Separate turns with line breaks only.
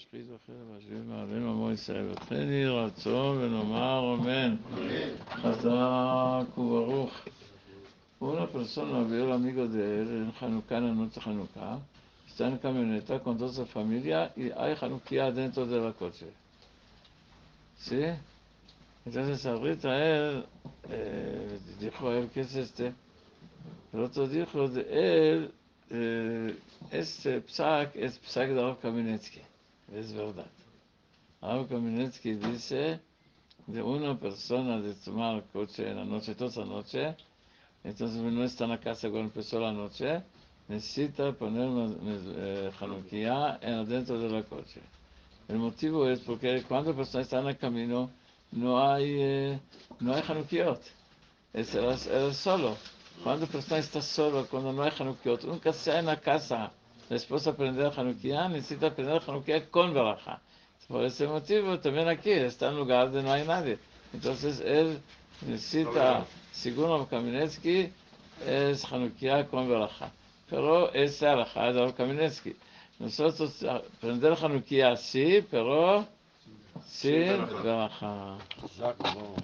משחית וחרב השביעי מעלינו עמו ישראל, וכן יהי רצון ונאמר אמן. חזק וברוך. Una persona vio al amigo de él en Hanukkah, en la noche de Hanukkah, está en camioneta con toda su familia y hay Hanukkah dentro de la coche. ¿Sí? Entonces ahorita él dijo a él, ¿qué es este? El otro dijo de él, este psak es psak de Rav Kamenetsky. Es verdad. Rav Kamenetsky dice de una persona de tomar el coche en la noche, toda la noche, entonces no está en la casa cuando empezó la noche, necesita poner una Hanukkah dentro de la coche. El motivo es porque cuando la persona está en el camino no hay Hanukkot, es el solo. Cuando la persona está solo, cuando no hay Hanukkot, nunca sea en la casa, la esposa aprender Hanukkah, necesita aprender Hanukkah con Baraja. Por ese motivo también aquí está en un lugar donde no hay nadie. Entonces él necesita, según Rav Kamenetsky, es Hanukkah con Baraja. Pero es Alajá de Rav Kamenetsky. Nosotros aprender Hanukkah sí, pero sin Baraja.